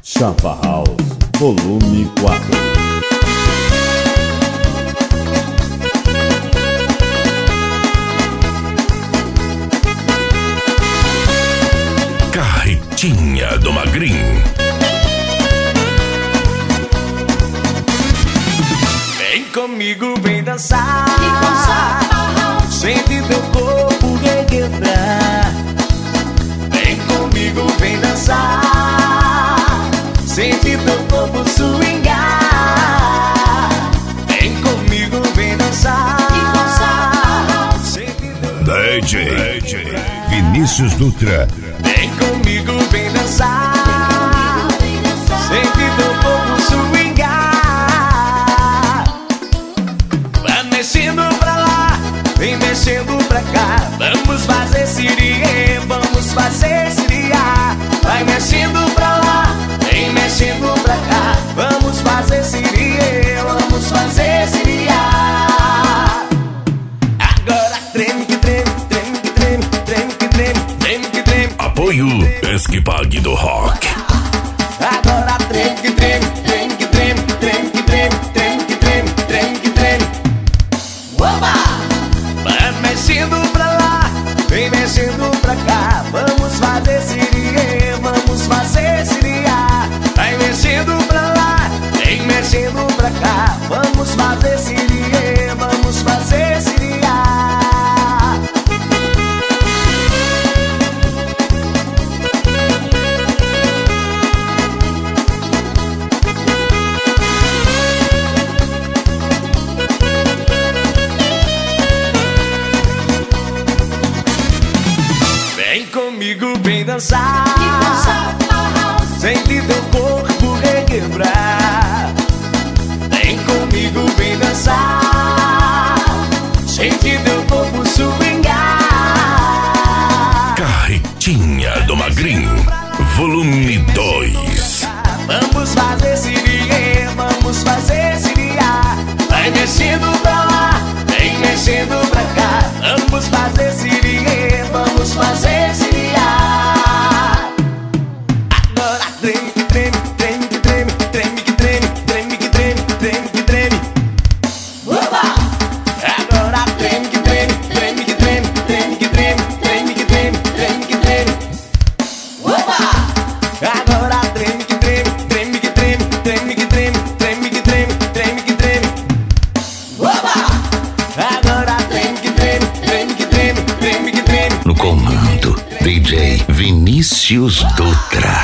Chapa House, volume 4. Carretinha do Magrinho. Vem comigo, vem dançar, sente teu corpo requebrar. Vem comigo, vem dançar, sente teu corpo swingar. Vem comigo, vem dançar, sente teu corpo DJ Vinícius Dutra. Vem comigo, vem dançar, sente teu corpo swingar. Vai mexendo pra lá, vem mexendo pra cá. Vamos fazer siriê, vamos fazer siriá. Vai mexendo pra lá, vem mexendo pra cá. Vamos fazer siriê, vamos fazer siriá. Agora treme que treme, treme que treme, treme que treme, treme que treme. Apoio Esquipag do Rock. Agora treme que treme, treme que treme, treme que treme, treme que treme, treme que treme. Oba! Vai mexendo pra lá, vem mexendo pra cá. Vamos fazer siriê, vamos fazer siriá. Vai mexendo pra lá, vem mexendo pra cá. Vamos fazer siriê, vamos fazer siriá. Vem comigo, vem dançar, sente teu corpo requebrar. Vem comigo, vem dançar, sente teu corpo swingar. Carretinha do Magrinho, volume 2. Vamos fazer siriê, vamos fazer siriá. Vai mexendo pra lá, vem mexendo pra cá. Vamos fazer siriê, vamos fazer siriá. Agora treme que treme, treme que treme, treme que treme, treme que treme, treme que treme. Oba! Agora treme que treme, treme que treme, treme que treme, treme que treme, treme que treme. Oba! Agora treme que treme, treme que treme, treme que treme, treme que treme, treme que treme. Oba! Agora treme que treme, treme que treme, treme que treme. No comando, DJ Vinícius Dutra.